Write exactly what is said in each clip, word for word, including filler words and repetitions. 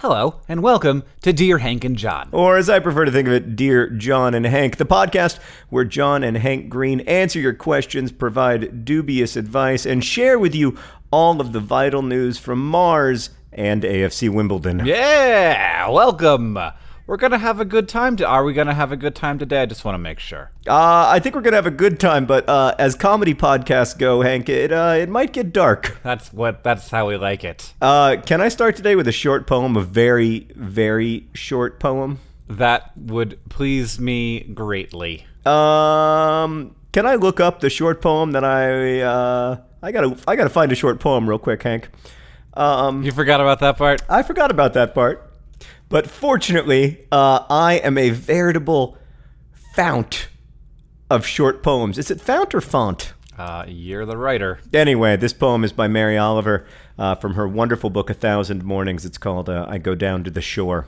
Hello, and welcome to Dear Hank and John. Or as I prefer to think of it, Dear John and Hank, the podcast where John and Hank Green answer your questions, provide dubious advice, and share with you all of the vital news from Mars and A F C Wimbledon. Yeah, welcome. We're going to have a good time. To, are we going to have a good time today? I just want to make sure. Uh, I think we're going to have a good time, but uh, as comedy podcasts go, Hank, it uh, it might get dark. That's what. That's how we like it. Uh, can I start today with a short poem, a very, very short poem? That would please me greatly. Um, can I look up the short poem that I... Uh, I gotta, I gotta find a short poem real quick, Hank. Um, you forgot about that part? I forgot about that part. But fortunately, uh, I am a veritable fount of short poems. Is it fount or font? Uh, you're the writer. Anyway, this poem is by Mary Oliver uh, from her wonderful book, A Thousand Mornings. It's called uh, I Go Down to the Shore.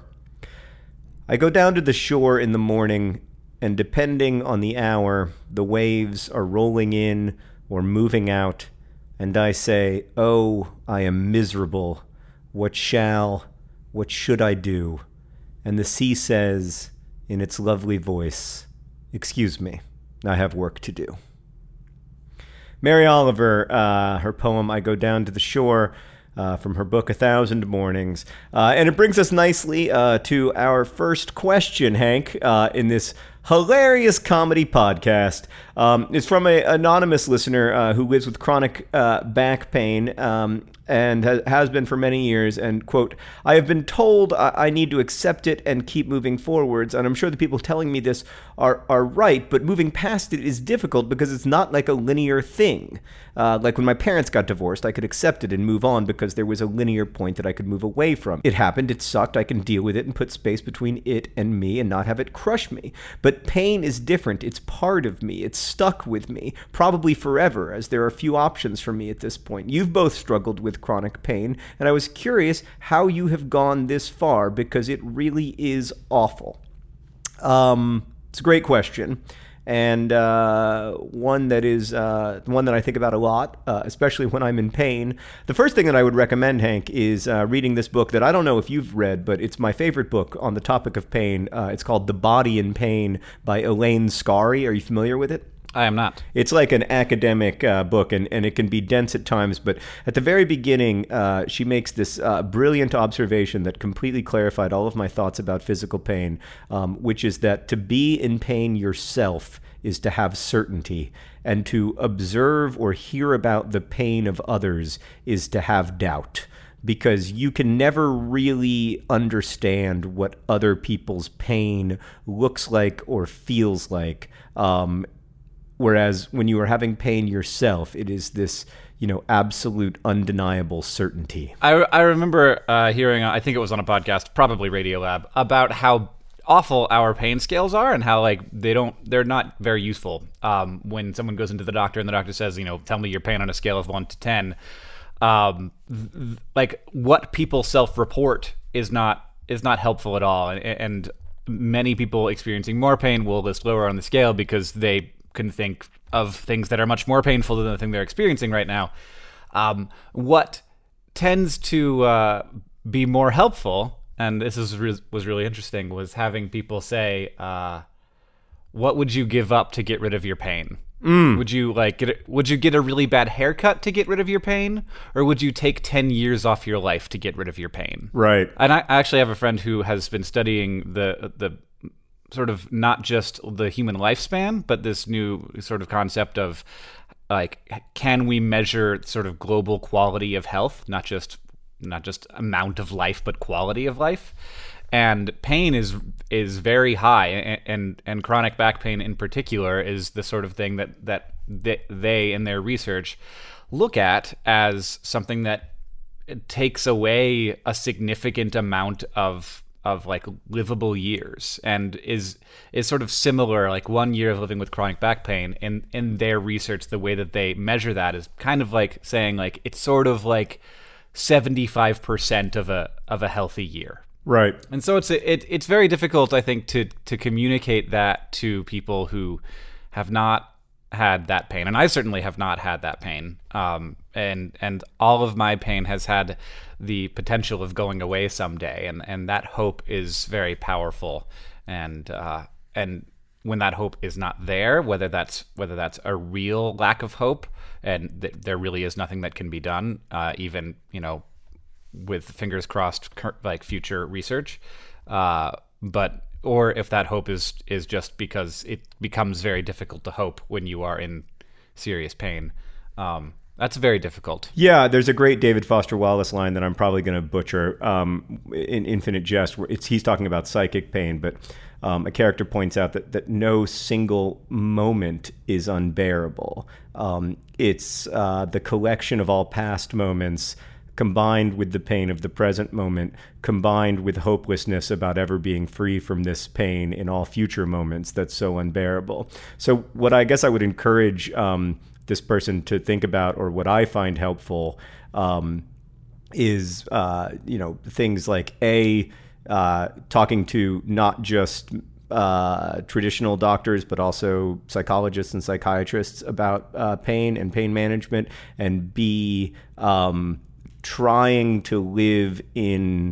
I go down to the shore in the morning, and depending on the hour, the waves are rolling in or moving out, and I say, oh, I am miserable. What shall... What should I do? And the sea says, in its lovely voice, excuse me, I have work to do. Mary Oliver, uh, her poem, I Go Down to the Shore, uh, from her book, A Thousand Mornings. Uh, and it brings us nicely uh, to our first question, Hank, uh, in this hilarious comedy podcast. Um, it's from an anonymous listener uh, who lives with chronic uh, back pain um, and ha- has been for many years. And, quote, I have been told I-, I need to accept it and keep moving forwards. And I'm sure the people telling me this are, are right, but moving past it is difficult because it's not like a linear thing. Uh, like when my parents got divorced, I could accept it and move on because there was a linear point that I could move away from. It happened, it sucked, I can deal with it and put space between it and me and not have it crush me. But pain is different. It's part of me. It's stuck with me, probably forever, as there are few options for me at this point. You've both struggled with chronic pain, and I was curious how you have gone this far, because it really is awful. Um, it's a great question, and uh, one that is uh, one that I think about a lot, uh, especially when I'm in pain. The first thing that I would recommend, Hank, is uh, reading this book that I don't know if you've read, but it's my favorite book on the topic of pain. Uh, it's called The Body in Pain by Elaine Scarry. Are you familiar with it? I am not. It's like an academic uh, book, and, and it can be dense at times, but at the very beginning, uh, she makes this uh, brilliant observation that completely clarified all of my thoughts about physical pain, um, which is that to be in pain yourself is to have certainty, and to observe or hear about the pain of others is to have doubt. Because you can never really understand what other people's pain looks like or feels like. Um, whereas when you are having pain yourself, it is this, you know, absolute, undeniable certainty. I, I remember uh, hearing, I think it was on a podcast, probably Radiolab, about how awful our pain scales are and how, like, they don't, they're not very useful. Um, when someone goes into the doctor and the doctor says, you know, tell me your pain on a scale of one to ten. Um, th- like what people self-report is not is not helpful at all, and, and many people experiencing more pain will list lower on the scale because they can think of things that are much more painful than the thing they're experiencing right now. Um, what tends to uh, be more helpful, and this is re- was really interesting, was having people say, uh, "What would you give up to get rid of your pain?" Mm. Would you like get a, would you get a really bad haircut to get rid of your pain, or would you take ten years off your life to get rid of your pain? Right. And I actually have a friend who has been studying the the sort of not just the human lifespan, but this new sort of concept of like, can we measure sort of global quality of health, not just not just amount of life, but quality of life. And pain is is very high, and, and and chronic back pain in particular is the sort of thing that that they, they in their research look at as something that takes away a significant amount of of like livable years, and is is sort of similar. Like one year of living with chronic back pain, in in their research, the way that they measure that is kind of like saying like it's sort of like seventy-five percent of a of a healthy year. Right. And so it's it, it's very difficult, I think, to to communicate that to people who have not had that pain, and I certainly have not had that pain. Um, and and all of my pain has had the potential of going away someday, and, and that hope is very powerful. And uh, and when that hope is not there, whether that's whether that's a real lack of hope, and th- there really is nothing that can be done, uh, even you know, with fingers crossed, like future research, uh, but. Or if that hope is is just because it becomes very difficult to hope when you are in serious pain. Um, that's very difficult. Yeah, there's a great David Foster Wallace line that I'm probably going to butcher um, in Infinite Jest. Where it's, he's talking about psychic pain, but um, a character points out that, that no single moment is unbearable. Um, it's uh, the collection of all past moments combined with the pain of the present moment, combined with hopelessness about ever being free from this pain in all future moments that's so unbearable. So what I guess I would encourage um, this person to think about, or what I find helpful, um, is, uh, you know, things like, A, uh, talking to not just uh, traditional doctors, but also psychologists and psychiatrists about uh, pain and pain management, and B, um, trying to live in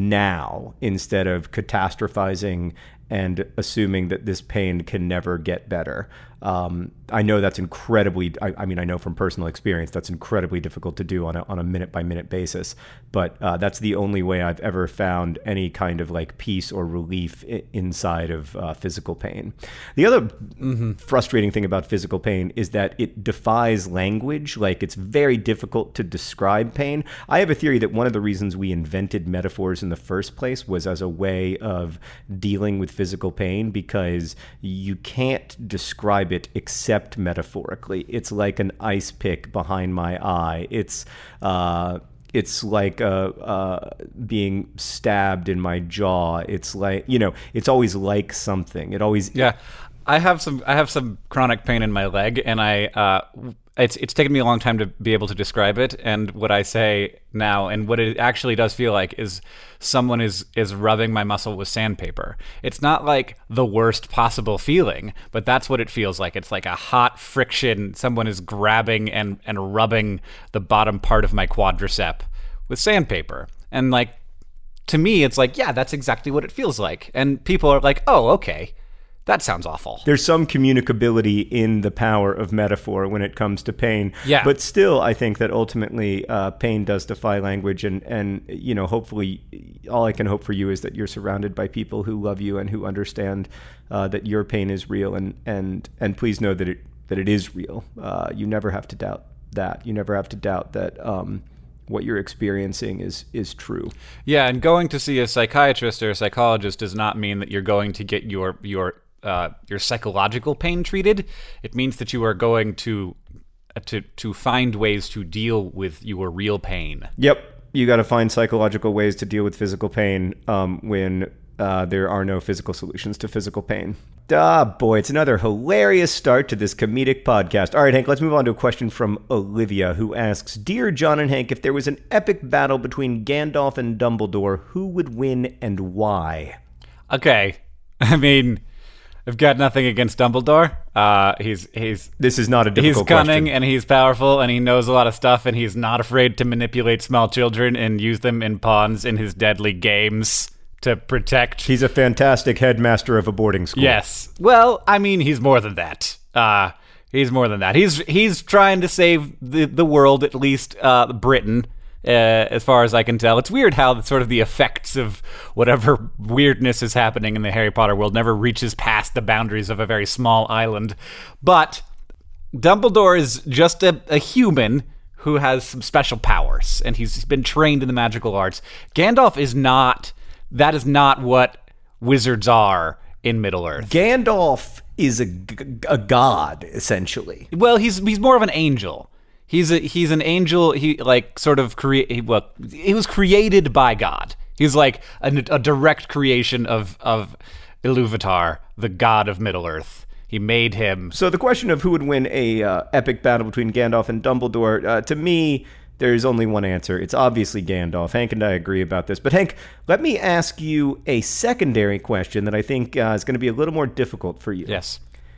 now instead of catastrophizing and assuming that this pain can never get better. Um, I know that's incredibly, I, I mean, I know from personal experience, that's incredibly difficult to do on a, on a minute by minute basis, but uh, that's the only way I've ever found any kind of like peace or relief I- inside of uh, physical pain. The other mm-hmm. frustrating thing about physical pain is that it defies language. Like, it's very difficult to describe pain. I have a theory that one of the reasons we invented metaphors in the first place was as a way of dealing with physical pain, because you can't describe it except metaphorically. It's like an ice pick behind my eye. It's uh, it's like uh, uh, being stabbed in my jaw. It's like, you know, it's always like something. It always yeah. I have some I have some chronic pain in my leg, and I uh, it's it's taken me a long time to be able to describe it. And what I say now, and what it actually does feel like, is someone is is rubbing my muscle with sandpaper. It's not like the worst possible feeling, but that's what it feels like. It's like a hot friction. Someone is grabbing and and rubbing the bottom part of my quadricep with sandpaper. And like, to me, it's like, yeah, that's exactly what it feels like. And people are like, oh, okay. That sounds awful. There's some communicability in the power of metaphor when it comes to pain. Yeah. But still, I think that ultimately uh, pain does defy language. And, and, you know, hopefully all I can hope for you is that you're surrounded by people who love you and who understand uh, that your pain is real. And, and, and please know that it, that it is real. Uh, you never have to doubt that. You never have to doubt that um, what you're experiencing is is true. Yeah, and going to see a psychiatrist or a psychologist does not mean that you're going to get your your Uh, your psychological pain treated. It means that you are going to uh, to to find ways to deal with your real pain. Yep, you got to find psychological ways to deal with physical pain um, when uh, there are no physical solutions to physical pain. Ah, boy, it's another hilarious start to this comedic podcast. All right, Hank, let's move on to a question from Olivia, who asks, Dear John and Hank, if there was an epic battle between Gandalf and Dumbledore, who would win and why? Okay, I mean, I've got nothing against Dumbledore. Uh, he's he's this is not a difficult he's cunning question. And he's powerful and he knows a lot of stuff and he's not afraid to manipulate small children and use them in pawns in his deadly games to protect. He's a fantastic headmaster of a boarding school. Yes. Well, I mean, he's more than that. Uh, he's more than that. He's he's trying to save the the world, at least uh, Britain. Uh, as far as I can tell. It's weird how the, sort of the effects of whatever weirdness is happening in the Harry Potter world never reaches past the boundaries of a very small island. But Dumbledore is just a, a human who has some special powers, and he's been trained in the magical arts. Gandalf is not, that is not what wizards are in Middle-earth. Gandalf is a, a god, essentially. Well, he's he's more of an angel. He's a, he's an angel. He like sort of create. Well, he was created by God. He's like a, a direct creation of of Iluvatar, the god of Middle Earth. He made him. So the question of who would win a uh, epic battle between Gandalf and Dumbledore, uh, to me, there's only one answer. It's obviously Gandalf. Hank and I agree about this. But Hank, let me ask you a secondary question that I think uh, is going to be a little more difficult for you. Yes.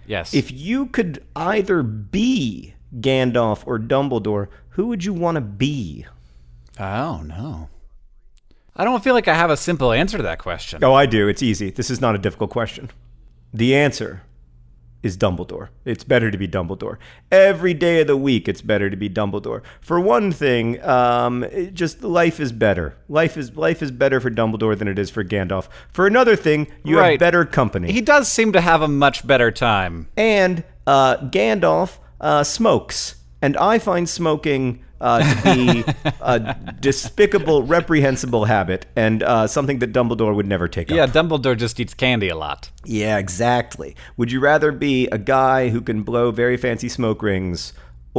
Yes. If you could either be Gandalf or Dumbledore, who would you want to be? Oh, no. I don't feel like I have a simple answer to that question. Oh, I do. It's easy. This is not a difficult question. The answer is Dumbledore. It's better to be Dumbledore. Every day of the week, it's better to be Dumbledore. For one thing, um, it just life is better. Life is life is better for Dumbledore than it is for Gandalf. For another thing, you Right. have better company. He does seem to have a much better time. And uh, Gandalf uh, smokes, and I find smoking uh, to be a despicable, reprehensible habit, and uh, something that Dumbledore would never take Yeah, up. Dumbledore just eats candy a lot. Yeah, exactly. Would you rather be a guy who can blow very fancy smoke rings,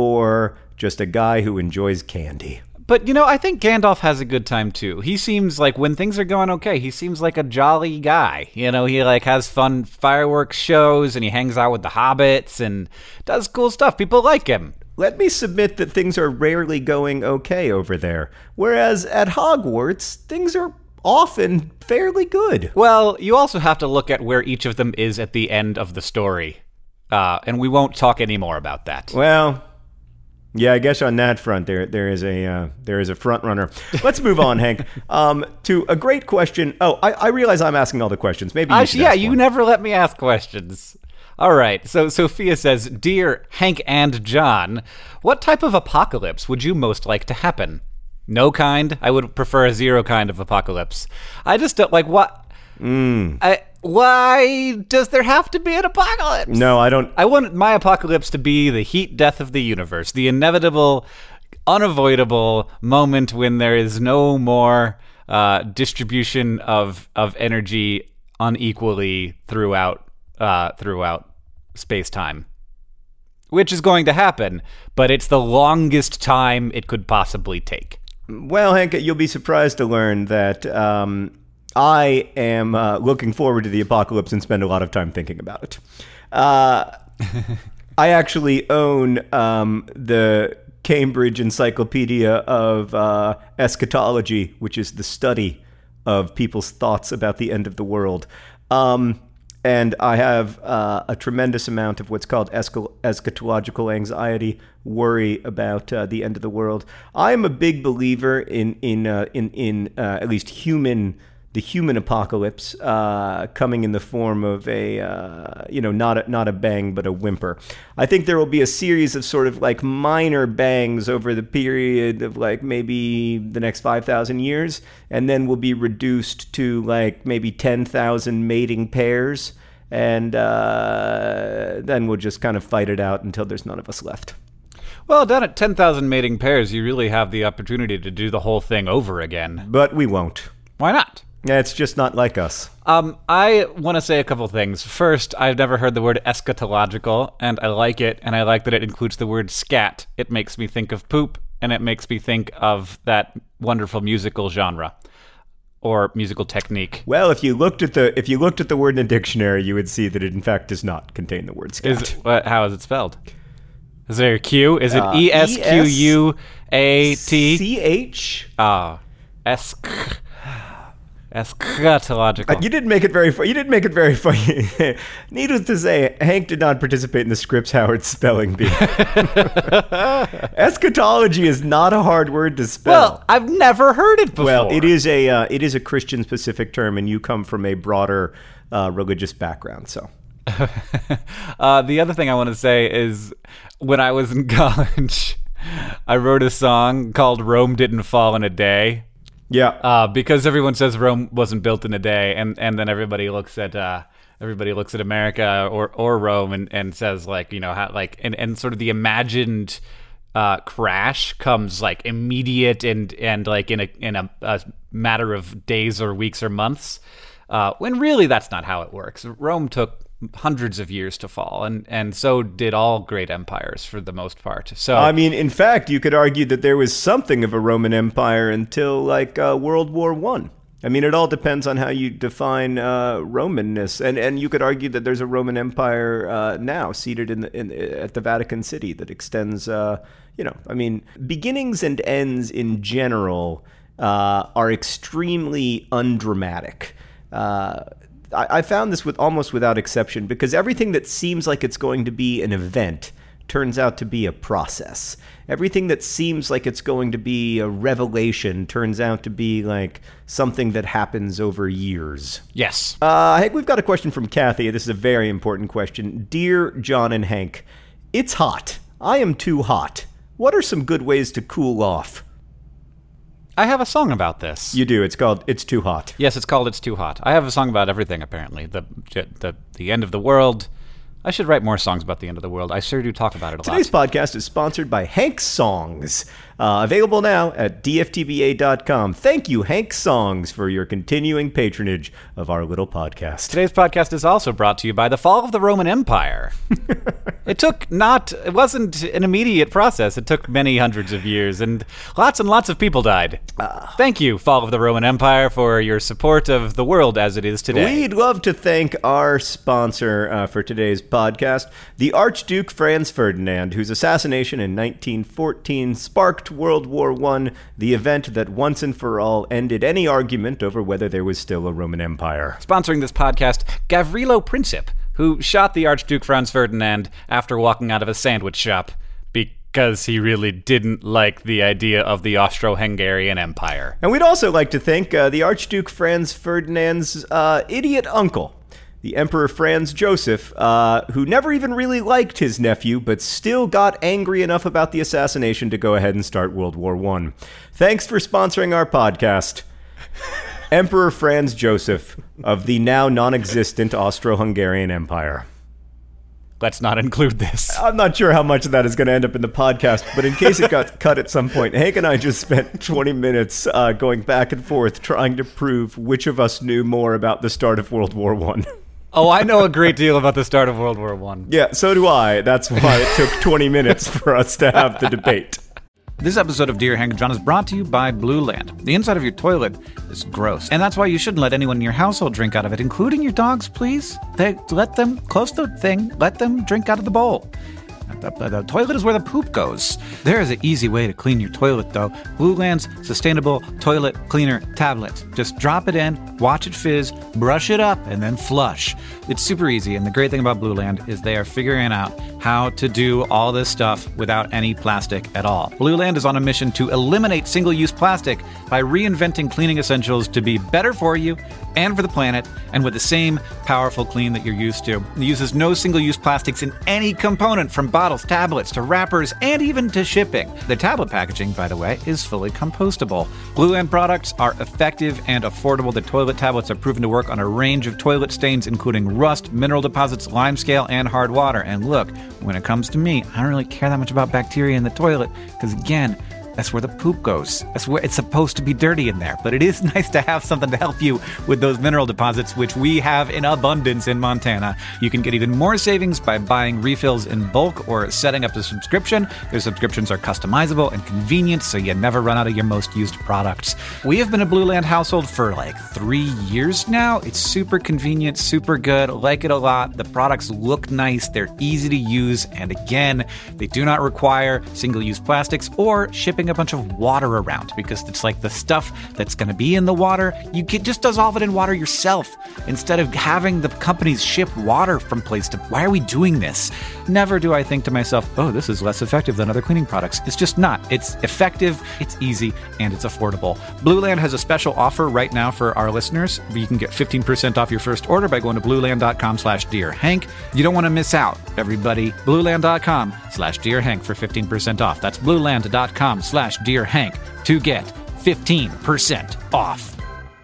or just a guy who enjoys candy? But, you know, I think Gandalf has a good time, too. He seems like, when things are going okay, he seems like a jolly guy. You know, he, like, has fun fireworks shows, and he hangs out with the hobbits, and does cool stuff. People like him. Let me submit that things are rarely going okay over there, whereas at Hogwarts, things are often fairly good. Well, you also have to look at where each of them is at the end of the story. Uh, and we won't talk any more about that. Well, yeah, I guess on that front, there there is a uh, there is a front runner. Let's move on, Hank, um, to a great question. Oh, I, I realize I'm asking all the questions. Maybe you I, should yeah, ask you one. never let me ask questions. All right, so Sophia says, Dear Hank and John, what type of apocalypse would you most like to happen? No kind? I would prefer a zero kind of apocalypse. I just don't, like, what? Mm. I, why does there have to be an apocalypse? No, I don't. I want my apocalypse to be the heat death of the universe, the inevitable, unavoidable moment when there is no more uh, distribution of of energy unequally throughout uh, throughout space-time, which is going to happen, but it's the longest time it could possibly take. Well, Hank, you'll be surprised to learn that um, I am uh, looking forward to the apocalypse and spend a lot of time thinking about it. Uh, I actually own um, the Cambridge Encyclopedia of uh, Eschatology, which is the study of people's thoughts about the end of the world. Um, and I have uh, a tremendous amount of what's called escal- eschatological anxiety, worry about uh, the end of the world. I am a big believer in in uh, in in uh, at least human the human apocalypse uh, coming in the form of a uh, you know not a, not a bang but a whimper. I think there will be a series of sort of like minor bangs over the period of like maybe the next five thousand years, and then will be reduced to like maybe ten thousand mating pairs, and uh, then we'll just kind of fight it out until there's none of us left. Well, down at ten thousand mating pairs, you really have the opportunity to do the whole thing over again. But we won't. Why not? Yeah, it's just not like us. Um, I want to say a couple things. First, I've never heard the word eschatological, and I like it, and I like that it includes the word scat. It makes me think of poop, and it makes me think of that wonderful musical genre or musical technique. Well, if you looked at the if you looked at the word in a dictionary, you would see that it in fact does not contain the word scat. Is it, what, how is it spelled? Is there a Q? Is it Uh, E S Q U A T? C H? Ah, esk. Eschatological. Uh, you didn't make it very fu- You didn't make it very funny. Needless to say, Hank did not participate in the Scripps Howard spelling bee. Eschatology is not a hard word to spell. Well, I've never heard it before. Well, it is a uh, it is a Christian specific term, and you come from a broader uh, religious background, so. uh, the other thing I want to say is when I was in college, I wrote a song called Rome Didn't Fall in a Day. Yeah. Uh, because everyone says Rome wasn't built in a day, and, and then everybody looks at uh, everybody looks at America or, or Rome and, and says like you know how like and, and sort of the imagined uh, crash comes like immediate and and like in a in a, a matter of days or weeks or months, uh, when really that's not how it works. Rome took hundreds of years to fall, and and so did all great empires for the most part. So I mean, in fact, you could argue that there was something of a Roman Empire until like uh, World War One. I. I mean, it all depends on how you define uh, Romanness, and and you could argue that there's a Roman Empire uh, now seated in, the, in at the Vatican City that extends. Uh, you know, I mean, beginnings and ends in general uh, are extremely undramatic. Uh, I, I found this with almost without exception, because everything that seems like it's going to be an event turns out to be a process. Everything that seems like it's going to be a revelation turns out to be like something that happens over years. Yes. Uh, Hank, we've got a question from Kathy. This is a very important question. Dear John and Hank, it's hot. I am too hot. What are some good ways to cool off? I have a song about this. You do. It's called It's Too Hot. Yes, it's called It's Too Hot. I have a song about everything, apparently. The the the end of the world. I should write more songs about the end of the world. I sure do talk about it a Today's lot. Today's podcast is sponsored by Hank Songs. Uh, available now at D F T B A dot com. Thank you, Hank Songs, for your continuing patronage of our little podcast. Today's podcast is also brought to you by the fall of the Roman Empire. It took not, it wasn't an immediate process. It took many hundreds of years, and lots and lots of people died. Uh, Thank you, fall of the Roman Empire, for your support of the world as it is today. We'd love to thank our sponsor uh, for today's podcast, the Archduke Franz Ferdinand, whose assassination in nineteen fourteen sparked World War One, the event that once and for all ended any argument over whether there was still a Roman Empire. Sponsoring this podcast, Gavrilo Princip, who shot the Archduke Franz Ferdinand after walking out of a sandwich shop because he really didn't like the idea of the Austro-Hungarian Empire. And we'd also like to thank uh, the Archduke Franz Ferdinand's uh, idiot uncle, the Emperor Franz Joseph, uh, who never even really liked his nephew, but still got angry enough about the assassination to go ahead and start World War One. Thanks for sponsoring our podcast, Emperor Franz Joseph of the now non-existent Austro-Hungarian Empire. Let's not include this. I'm not sure how much of that is going to end up in the podcast, but in case it got cut at some point, Hank and I just spent twenty minutes uh, going back and forth trying to prove which of us knew more about the start of World War One. Oh, I know a great deal about the start of World War One. Yeah, so do I. That's why it took twenty minutes for us to have the debate. This episode of Dear Hank and John is brought to you by Blue Land. The inside of your toilet is gross, and that's why you shouldn't let anyone in your household drink out of it, including your dogs, please. They let them close the thing, let them drink out of the bowl. The, the, the toilet is where the poop goes. There is an easy way to clean your toilet, though. Blue Land's Sustainable Toilet Cleaner Tablet. Just drop it in, watch it fizz, brush it up, and then flush. It's super easy, and the great thing about Blue Land is they are figuring out how to do all this stuff without any plastic at all. Blue Land is on a mission to eliminate single-use plastic by reinventing cleaning essentials to be better for you and for the planet, and with the same powerful clean that you're used to. It uses no single-use plastics in any component, from bottles, tablets, to wrappers, and even to shipping. The tablet packaging, by the way, is fully compostable. Blue Land products are effective and affordable. The toilet tablets are proven to work on a range of toilet stains, including rust, mineral deposits, lime scale, and hard water. And look, when it comes to me, I don't really care that much about bacteria in the toilet, because again, that's where the poop goes. That's where it's supposed to be dirty in there. But it is nice to have something to help you with those mineral deposits, which we have in abundance in Montana. You can get even more savings by buying refills in bulk or setting up a subscription. Their subscriptions are customizable and convenient, so you never run out of your most used products. We have been a Blue Land household for like three years now. It's super convenient, super good. Like it a lot. The products look nice. They're easy to use. And again, they do not require single-use plastics or shipping a bunch of water around, because it's like the stuff that's going to be in the water, you can just dissolve it in water yourself instead of having the companies ship water from place to. Why are we doing this? Never do I think to myself, oh, this is less effective than other cleaning products. It's just not. It's effective, it's easy, and it's affordable. Blue Land has a special offer right now for our listeners. You can get fifteen percent off your first order by going to blueland.com slash Dear Hank. You don't want to miss out, everybody. blueland.com slash Dear Hank for fifteen percent off. That's blueland.com slash Dear Hank to get fifteen percent off.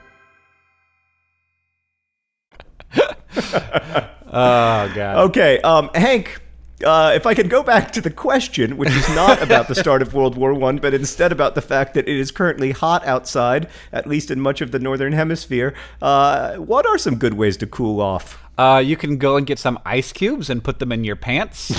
Oh, God. Okay, um, Hank, uh, if I could go back to the question, which is not about the start of World War One, but instead about the fact that it is currently hot outside, at least in much of the Northern Hemisphere, uh, what are some good ways to cool off? Uh, you can go and get some ice cubes and put them in your pants.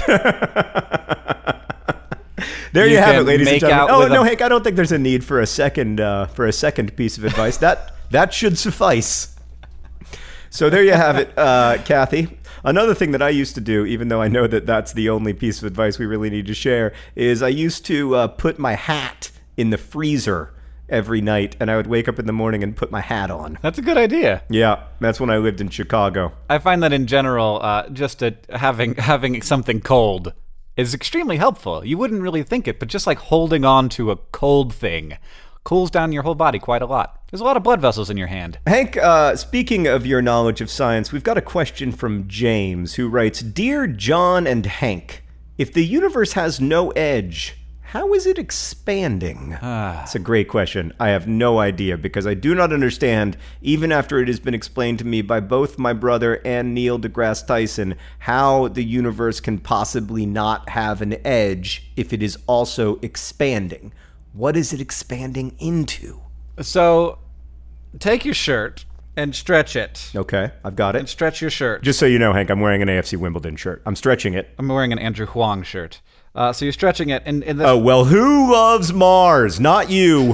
There you, you have it, ladies and gentlemen. Oh no, a... Hank, I don't think there's a need for a second uh, for a second piece of advice. That that should suffice. So there you have it, uh, Kathy. Another thing that I used to do, even though I know that that's the only piece of advice we really need to share, is I used to uh, put my hat in the freezer every night, and I would wake up in the morning and put my hat on. That's a good idea. Yeah, that's when I lived in Chicago. I find that in general, uh, just a, having having something cold is extremely helpful. You wouldn't really think it, but just like holding on to a cold thing cools down your whole body quite a lot. There's a lot of blood vessels in your hand. Hank, uh, speaking of your knowledge of science, we've got a question from James, who writes, Dear John and Hank, if the universe has no edge, how is it expanding? It's a great question. I have no idea, because I do not understand, even after it has been explained to me by both my brother and Neil deGrasse Tyson, how the universe can possibly not have an edge if it is also expanding. What is it expanding into? So, take your shirt and stretch it. Okay, I've got And it. stretch your shirt. Just so you know, Hank, I'm wearing an A F C Wimbledon shirt. I'm stretching it. I'm wearing an Andrew Huang shirt. Uh, so you're stretching it, and, and the, Oh, well, who loves Mars? Not you.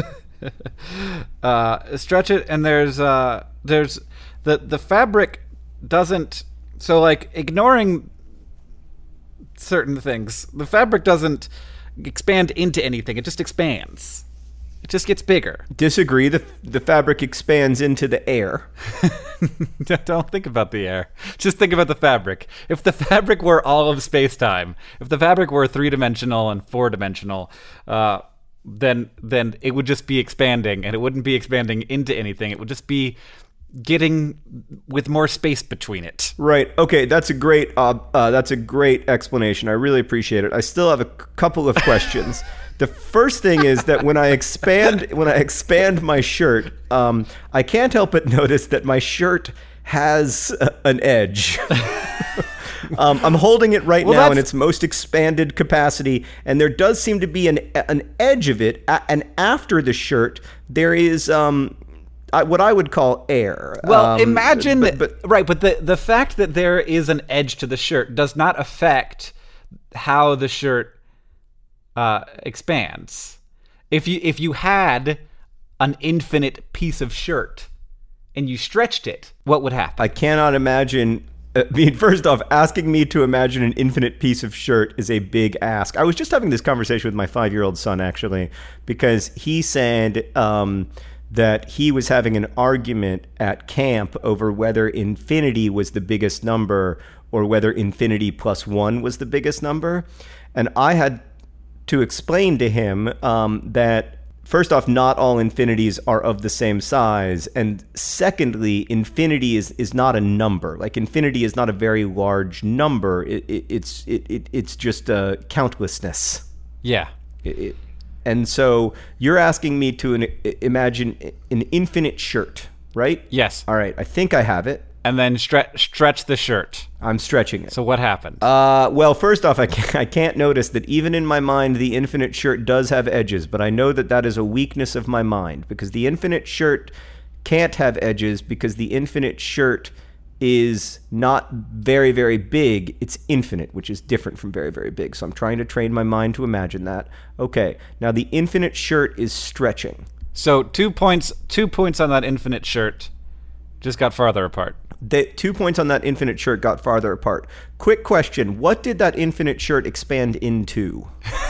uh, stretch it, and there's uh, there's the the fabric doesn't. So like ignoring certain things, the fabric doesn't expand into anything. It just expands. It just gets bigger. Disagree. The, the fabric expands into the air. Don't think about the air. Just think about the fabric. If the fabric were all of space-time, if the fabric were three-dimensional and four-dimensional, uh, then then it would just be expanding, and it wouldn't be expanding into anything. It would just be getting with more space between it. Right. Okay. That's a great. Uh, uh, that's a great explanation. I really appreciate it. I still have a c- couple of questions. The first thing is that when I expand when I expand my shirt, um, I can't help but notice that my shirt has uh, an edge. um, I'm holding it right Well, now in that's- its most expanded capacity, and there does seem to be an an edge of it. A- and after the shirt, there is um, I, what I would call air. Well, Um, imagine but, that, but right, but the the fact that there is an edge to the shirt does not affect how the shirt uh, expands. If you if you had an infinite piece of shirt and you stretched it, what would happen? I cannot imagine. I mean, first off, asking me to imagine an infinite piece of shirt is a big ask. I was just having this conversation with my five-year-old son, actually, because he said um, that he was having an argument at camp over whether infinity was the biggest number or whether infinity plus one was the biggest number. And I had to explain to him um, that, first off, not all infinities are of the same size. And secondly, infinity is, is not a number. Like, infinity is not a very large number. It, it, it's it, it, it's just a countlessness. Yeah. It, it, and so you're asking me to an, imagine an infinite shirt, right? Yes. All right. I think I have it. And then stre- stretch the shirt. I'm stretching it. So what happened? Uh, well, first off, I can't, I can't notice that even in my mind, the infinite shirt does have edges, but I know that that is a weakness of my mind, because the infinite shirt can't have edges because the infinite shirt is not very, very big. It's infinite, which is different from very, very big. So I'm trying to train my mind to imagine that. Okay, now the infinite shirt is stretching. So two points two points on that infinite shirt just got farther apart. The two points on that infinite shirt got farther apart. Quick question. What did that infinite shirt expand into?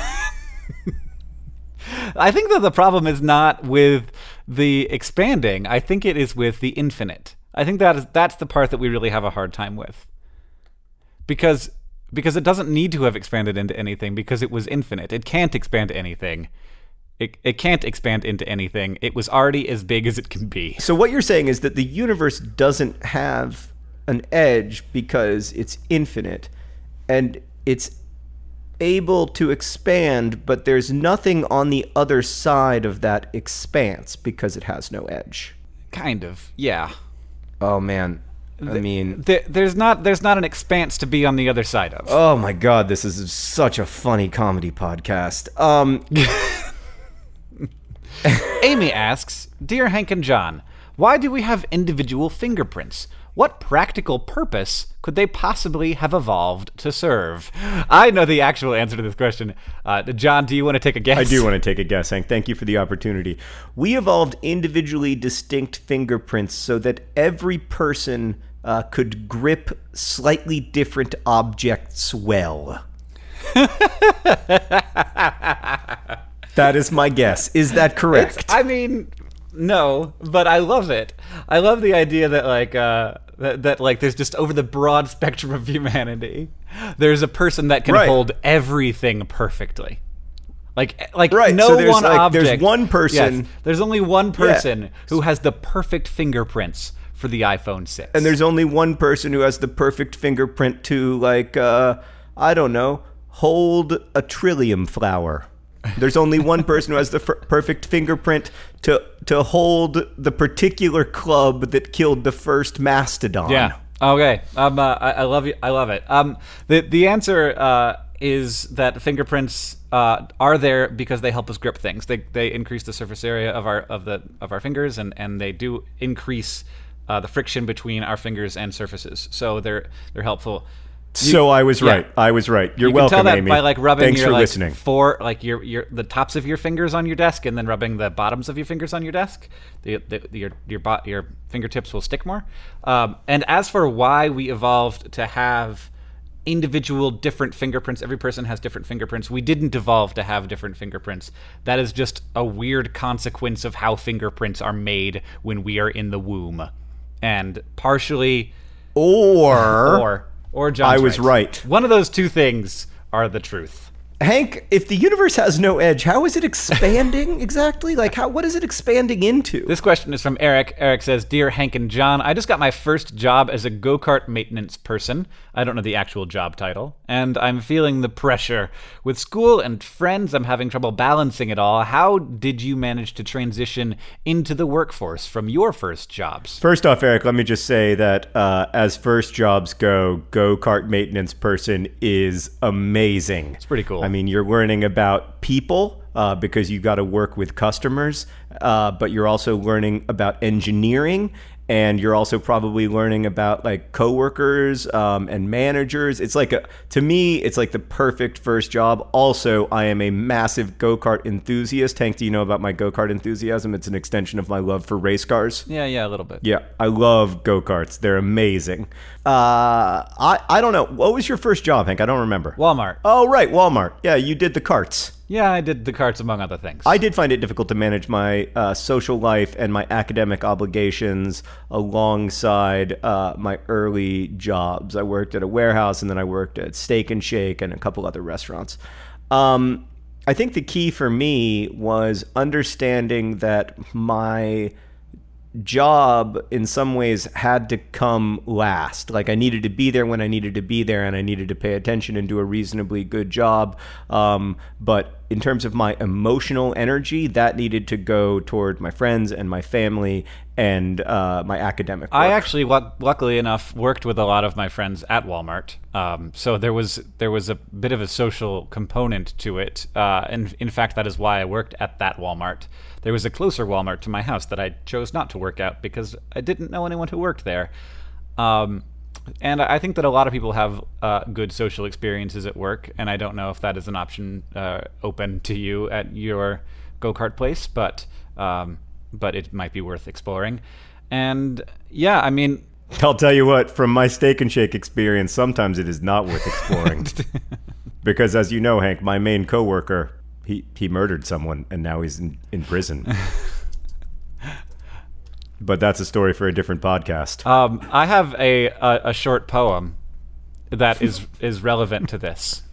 I think that the problem is not with the expanding. I think it is with the infinite. I think that is that's the part that we really have a hard time with. Because because it doesn't need to have expanded into anything because it was infinite. It can't expand to anything. It, it can't expand into anything. It was already as big as it can be. So what you're saying is that the universe doesn't have an edge because it's infinite, and it's able to expand, but there's nothing on the other side of that expanse because it has no edge. Kind of, yeah. Oh man, I mean, There, there's not there's not an expanse to be on the other side of. oh my god, this is such a funny comedy podcast. Um, Amy asks, Dear Hank and John, why do we have individual fingerprints? What practical purpose could they possibly have evolved to serve? I know the actual answer to this question. Uh, John, do you want to take a guess? I do want to take a guess, Hank. Thank you for the opportunity. We evolved individually distinct fingerprints so that every person uh, could grip slightly different objects well. That is my guess. Is that correct? It's, I mean, no, but I love it. I love the idea that like uh, that, that like there's just over the broad spectrum of humanity, there's a person that can Right. hold everything perfectly. Like like Right, no so there's, one like, object. there's one person- Yes, there's only one person who has the perfect fingerprints for the iPhone six. And there's only one person who has the perfect fingerprint to, like, uh, I don't know, hold a trillium flower. There's only one person who has the f- perfect fingerprint to to hold the particular club that killed the first mastodon. Yeah. Okay. Um. Uh, I, I love you. I love it. Um. The the answer uh is that fingerprints uh are there because they help us grip things. They they increase the surface area of our of the of our fingers, and and they do increase uh, the friction between our fingers and surfaces. So they're they're helpful. You- So I was yeah. right. I was right. You're you welcome, can tell that Amy. by like rubbing Thanks your for like listening. four like your your the tops of your fingers on your desk, and then rubbing the bottoms of your fingers on your desk. The, the, your your bo- your fingertips will stick more. Um, and as for why we evolved to have individual different fingerprints, every person has different fingerprints. We didn't evolve to have different fingerprints. That is just a weird consequence of how fingerprints are made when we are in the womb, and partially Or, or. Or John's I was right. One of those two things are the truth. Hank, if the universe has no edge, how is it expanding exactly? Like, how? What is it expanding into? This question is from Eric. Eric says, Dear Hank and John, I just got my first job as a go-kart maintenance person. I don't know the actual job title. And I'm feeling the pressure. With school and friends, I'm having trouble balancing it all. How did you manage to transition into the workforce from your first jobs? First off, Eric, let me just say that uh, as first jobs go, go-kart maintenance person is amazing. It's pretty cool. I mean, you're learning about people uh, because you got to work with customers, uh, but you're also learning about engineering, and you're also probably learning about like coworkers um, and managers. It's like a, to me, it's like the perfect first job. Also, I am a massive go-kart enthusiast. Hank, do you know about my go-kart enthusiasm? It's an extension of my love for race cars. Yeah, yeah, a little bit. Yeah, I love go-karts. They're amazing. Uh, I, I don't know. What was your first job, Hank? I don't remember. Walmart. Oh, right, Walmart. Yeah, you did the carts. Yeah, I did the carts, among other things. I did find it difficult to manage my uh, social life and my academic obligations alongside uh, my early jobs. I worked at a warehouse, and then I worked at Steak and Shake and a couple other restaurants. Um, I think the key for me was understanding that my job in some ways had to come last. Like, I needed to be there when I needed to be there, and I needed to pay attention and do a reasonably good job. Um, but in terms of my emotional energy, that needed to go toward my friends and my family and uh, my academic work. I actually, luck- luckily enough, worked with a lot of my friends at Walmart, um, so there was there was a bit of a social component to it. Uh, and in fact, that is why I worked at that Walmart. There was a closer Walmart to my house that I chose not to work at because I didn't know anyone who worked there. Um, and I think that a lot of people have uh, good social experiences at work, and I don't know if that is an option uh, open to you at your go-kart place, but um, but it might be worth exploring. And yeah, I mean, I'll tell you what, from my Steak and Shake experience, sometimes it is not worth exploring. Because as you know, Hank, my main coworker, he, he murdered someone, and now he's in, in prison. But that's a story for a different podcast. Um, I have a, a a short poem that is is relevant to this.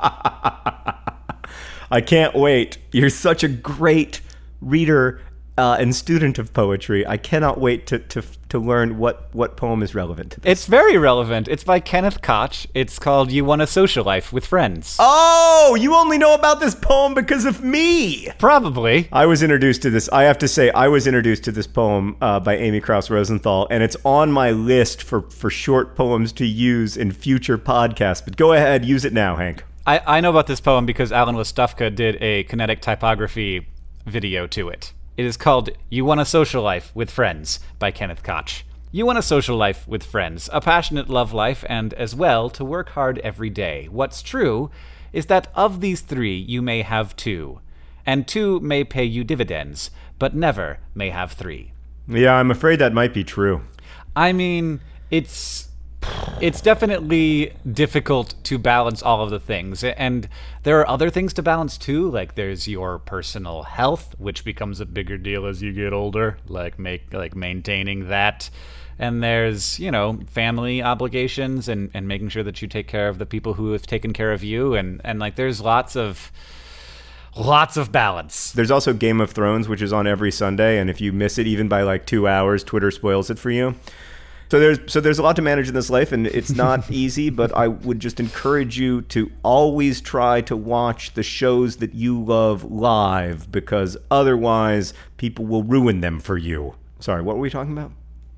I can't wait. You're such a great reader uh, and student of poetry. I cannot wait to to, to learn what, what poem is relevant to this. It's very relevant. It's by Kenneth Koch. It's called "You Want a Social Life with Friends." Oh, you only know about this poem because of me. Probably. I was introduced to this. I have to say, I was introduced to this poem uh, by Amy Krauss Rosenthal, and it's on my list for, for short poems to use in future podcasts. But go ahead, use it now, Hank. I, I know about this poem because Alan Wostufka did a kinetic typography video to it. It is called "You Want a Social Life with Friends" by Kenneth Koch. You want a social life with friends, a passionate love life, and as well to work hard every day. What's true is that of these three you may have two, and two may pay you dividends, but never may have three. Yeah, I'm afraid that might be true. I mean, it's it's definitely difficult to balance all of the things. And there are other things to balance too. Like there's your personal health, which becomes a bigger deal as you get older, like make like maintaining that. And there's, you know, family obligations and, and making sure that you take care of the people who have taken care of you. And, and like there's lots of lots of balance. There's also Game of Thrones, which is on every Sunday. And if you miss it even by like two hours, Twitter spoils it for you. So there's so there's a lot to manage in this life, and it's not easy, but I would just encourage you to always try to watch the shows that you love live, because otherwise people will ruin them for you. Sorry, what were we talking about?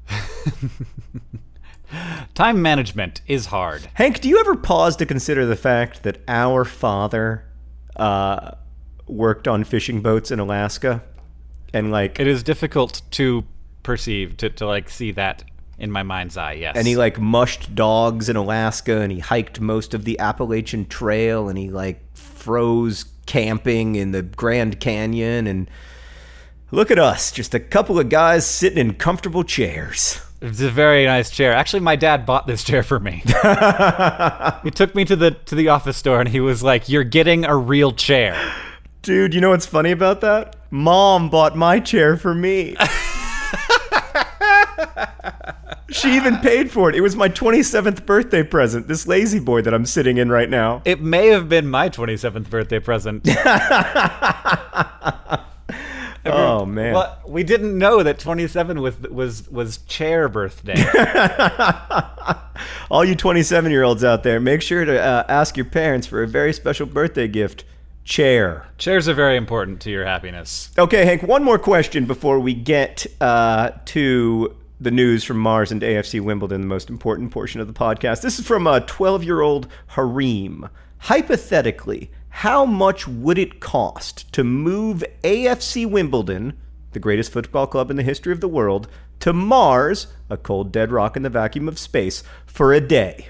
Time management is hard. Hank, do you ever pause to consider the fact that our father uh, worked on fishing boats in Alaska? And like it is difficult to perceive, to, to like see that in my mind's eye, yes. And he like mushed dogs in Alaska, and he hiked most of the Appalachian Trail, and he like froze camping in the Grand Canyon. And look at us, just a couple of guys sitting in comfortable chairs. It's a very nice chair. Actually, my dad bought this chair for me. He took me to the to the office store, and he was like, "You're getting a real chair." Dude, you know what's funny about that? Mom bought my chair for me. She even paid for it. It was my twenty-seventh birthday present, this lazy boy that I'm sitting in right now. It may have been my twenty-seventh birthday present. Oh, man. Well, we didn't know that twenty-seven was was was chair birthday. All you twenty-seven-year-olds out there, make sure to uh, ask your parents for a very special birthday gift. Chair. Chairs are very important to your happiness. Okay, Hank, one more question before we get uh, to the news from Mars and A F C Wimbledon, the most important portion of the podcast. This is from a twelve-year-old Harim. Hypothetically, how much would it cost to move A F C Wimbledon, the greatest football club in the history of the world, to Mars, a cold dead rock in the vacuum of space, for a day?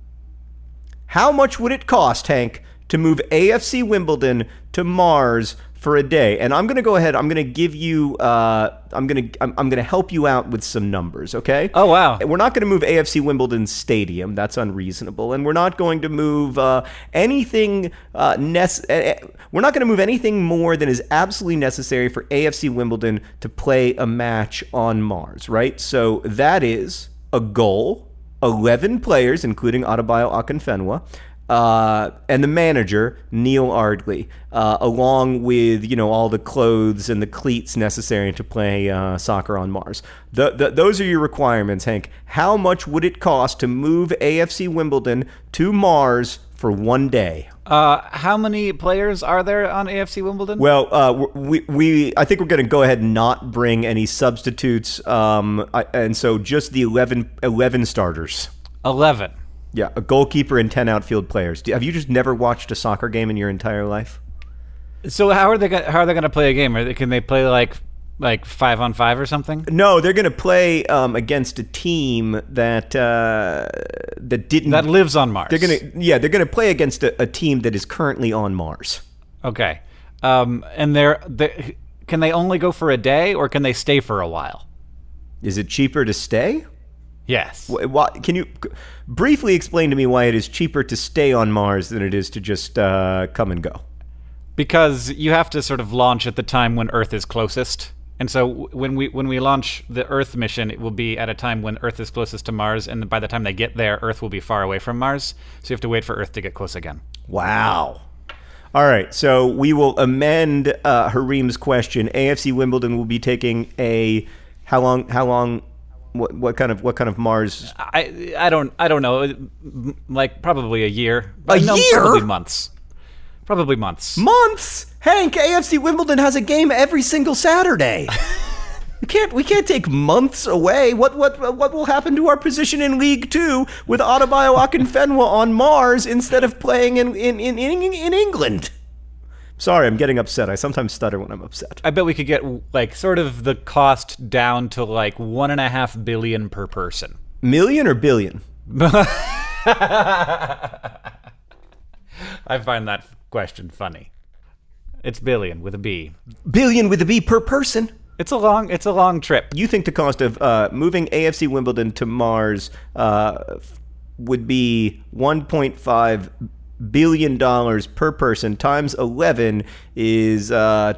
How much would it cost, Hank, to move A F C Wimbledon to Mars for a day? And I'm going to go ahead. I'm going to give you, uh, I'm going to, I'm, I'm going to help you out with some numbers. Okay. Oh, wow. We're not going to move A F C Wimbledon Stadium. That's unreasonable. And we're not going to move, uh, anything, uh, nec- we're not going to move anything more than is absolutely necessary for A F C Wimbledon to play a match on Mars, right? So that is a goal, eleven players, including Adebayo Akinfenwa, Uh, and the manager, Neil Ardley, uh, along with, you know, all the clothes and the cleats necessary to play uh, soccer on Mars. The, the, those are your requirements, Hank. How much would it cost to move A F C Wimbledon to Mars for one day? Uh, how many players are there on A F C Wimbledon? Well, uh, we, we I think we're going to go ahead and not bring any substitutes, um, I, and so just the eleven, eleven starters. eleven. Yeah, a goalkeeper and ten outfield players. Have you just never watched a soccer game in your entire life? So how are they gonna, how are they going to play a game? Are they, can they play like like five on five or something? No, they're going to play um, against a team that uh, that didn't that lives on Mars. They're going to yeah, they're going to play against a, a team that is currently on Mars. Okay, um, and they're they, can they only go for a day, or can they stay for a while? Is it cheaper to stay? Yes. What, can you briefly explain to me why it is cheaper to stay on Mars than it is to just uh, come and go? Because you have to sort of launch at the time when Earth is closest. And so when we when we launch the Earth mission, it will be at a time when Earth is closest to Mars, and by the time they get there, Earth will be far away from Mars. So you have to wait for Earth to get close again. Wow. All right, so we will amend uh, Harim's question. A F C Wimbledon will be taking a how long? How long? What, what kind of what kind of Mars? I I don't I don't know. Like probably a year. A no, year? Probably months. Probably months. Months? Hank, A F C Wimbledon has a game every single Saturday. We can't we can't take months away. What what what will happen to our position in League Two with Adebayo Akinfenwa on Mars instead of playing in in, in in in England? Sorry, I'm getting upset. I sometimes stutter when I'm upset. I bet we could get like sort of the cost down to like one and a half billion per person. Million or billion? I find that question funny. It's billion with a B. Billion with a B per person. It's a long. It's a long trip. You think the cost of uh, moving A F C Wimbledon to Mars uh, would be one point five billion dollars per person times eleven is uh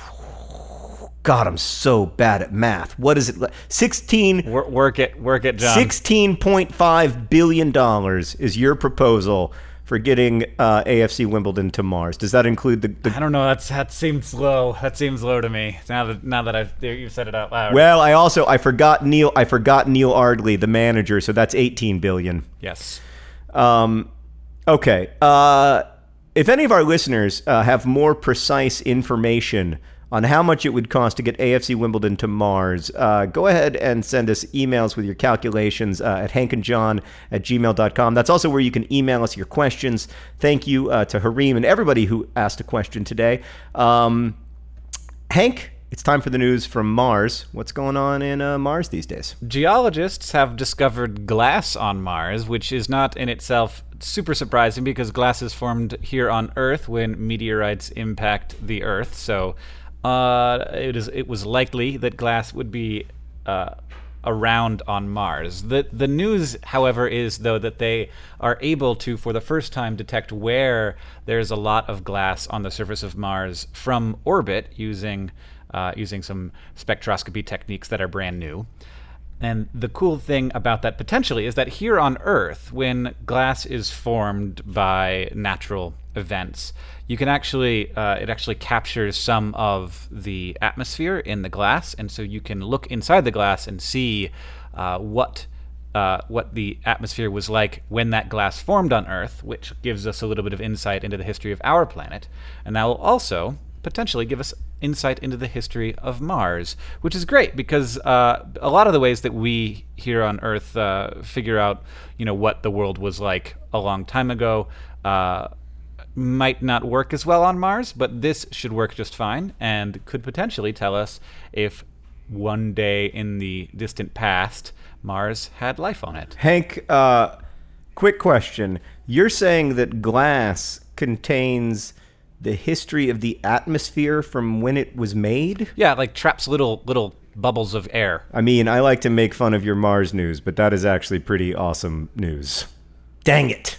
God, I'm so bad at math. What is it? sixteen Work, work it, work it, John. sixteen point five billion dollars is your proposal for getting uh, A F C Wimbledon to Mars. Does that include the, the... I don't know. That's that seems low. That seems low to me. Now that now that I've you've said it out loud. Well, I also I forgot Neil I forgot Neil Ardley, the manager, so that's eighteen billion. Yes. Um okay. Uh if any of our listeners uh, have more precise information on how much it would cost to get A F C Wimbledon to Mars, uh, go ahead and send us emails with your calculations uh, at hankandjohn at gmail dot com. That's also where you can email us your questions. Thank you uh, to Hareem and everybody who asked a question today. Um, Hank, it's time for the news from Mars. What's going on in uh, Mars these days? Geologists have discovered glass on Mars, which is not in itself super surprising because glass is formed here on Earth when meteorites impact the Earth. So Uh, it is. It was likely that glass would be uh, around on Mars. The the news, however, is though that they are able to, for the first time, detect where there's a lot of glass on the surface of Mars from orbit using uh, using some spectroscopy techniques that are brand new. And the cool thing about that potentially is that here on Earth, when glass is formed by natural events, you can actually, uh, it actually captures some of the atmosphere in the glass, and so you can look inside the glass and see uh, what uh, what the atmosphere was like when that glass formed on Earth, which gives us a little bit of insight into the history of our planet, and that will also potentially give us insight into the history of Mars, which is great because uh, a lot of the ways that we here on Earth uh, figure out, you know, what the world was like a long time ago uh, might not work as well on Mars, but this should work just fine and could potentially tell us if one day in the distant past Mars had life on it. Hank, uh, quick question. You're saying that glass contains the history of the atmosphere from when it was made? Yeah, like traps little little bubbles of air. I mean, I like to make fun of your Mars news, but that is actually pretty awesome news. Dang it.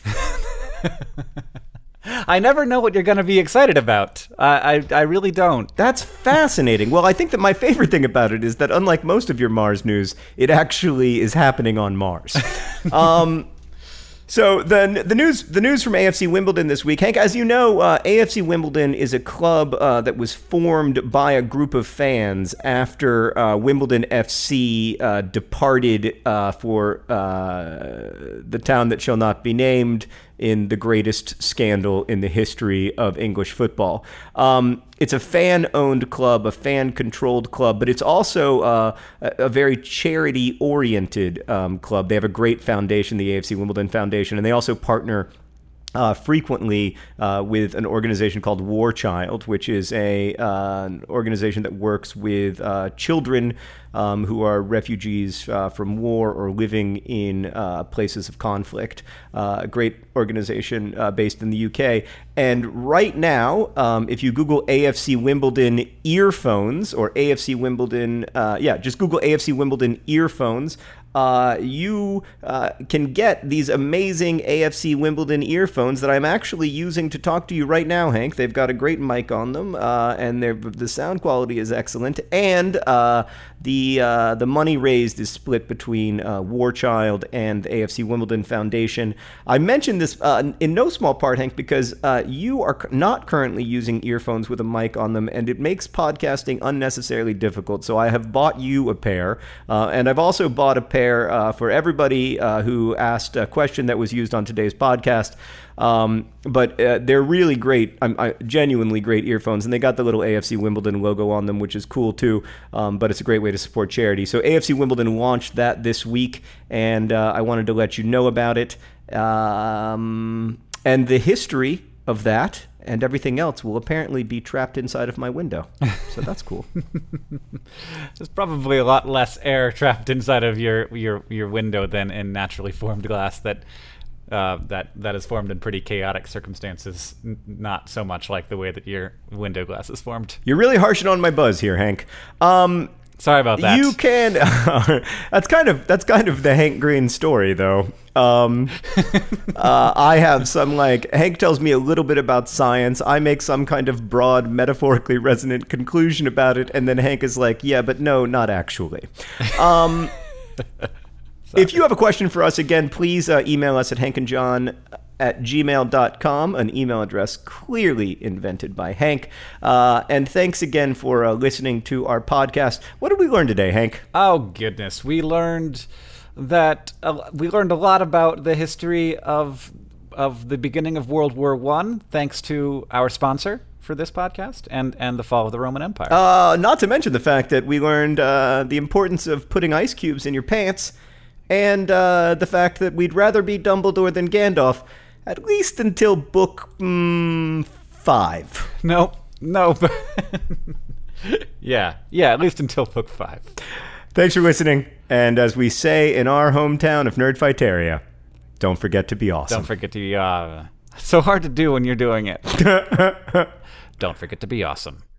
I never know what you're going to be excited about. I, I I really don't. That's fascinating. Well, I think that my favorite thing about it is that unlike most of your Mars news, it actually is happening on Mars. um... So the the news the news from A F C Wimbledon this week, Hank, as you know, uh, A F C Wimbledon is a club uh, that was formed by a group of fans after uh, Wimbledon F C uh, departed uh, for uh, the town that shall not be named in the greatest scandal in the history of English football. Um, it's a fan-owned club, a fan-controlled club, but it's also uh, a, a very charity-oriented um, club. They have a great foundation, the A F C Wimbledon Foundation, and they also partner Uh, frequently uh, with an organization called War Child, which is a uh, an organization that works with uh, children um, who are refugees uh, from war or living in uh, places of conflict. Uh, a great organization uh, based in the U K. And right now, um, if you Google A F C Wimbledon earphones or A F C Wimbledon, uh, yeah, just Google A F C Wimbledon earphones, Uh, you uh, can get these amazing A F C Wimbledon earphones that I'm actually using to talk to you right now, Hank. They've got a great mic on them, uh, and the sound quality is excellent. And uh, the uh, the money raised is split between uh, War Child and the A F C Wimbledon Foundation. I mentioned this uh, in no small part, Hank, because uh, you are not currently using earphones with a mic on them, and it makes podcasting unnecessarily difficult. So I have bought you a pair, uh, and I've also bought a pair Uh, for everybody uh, who asked a question that was used on today's podcast. Um, but uh, they're really great, um, uh, genuinely great earphones, and they got the little A F C Wimbledon logo on them, which is cool too, um, but it's a great way to support charity. So A F C Wimbledon launched that this week, and uh, I wanted to let you know about it. Um, and the history of that and everything else will apparently be trapped inside of my window. So that's cool. There's probably a lot less air trapped inside of your your, your window than in naturally formed glass that uh, that that is formed in pretty chaotic circumstances. N- not so much like the way that your window glass is formed. You're really harshing on my buzz here, Hank. Um, Sorry about that. You can. that's kind of that's kind of the Hank Green story, though. Um, uh, I have some like Hank tells me a little bit about science. I make some kind of broad, metaphorically resonant conclusion about it, and then Hank is like, "Yeah, but no, not actually." Um, if you have a question for us, again, please uh, email us at hankandjohn at gmail dot com, an email address clearly invented by Hank. Uh, and thanks again for uh, listening to our podcast. What did we learn today, Hank? Oh, goodness. We learned that uh, we learned a lot about the history of of the beginning of World War One, thanks to our sponsor for this podcast, and, and the fall of the Roman Empire. Uh, not to mention the fact that we learned uh, the importance of putting ice cubes in your pants, and uh, the fact that we'd rather be Dumbledore than Gandalf, at least until book mm, five. No, no. yeah, yeah, at least until book five. Thanks for listening, and as we say in our hometown of Nerdfighteria, don't forget to be awesome. Don't forget to be, uh, so hard to do when you're doing it. Don't forget to be awesome.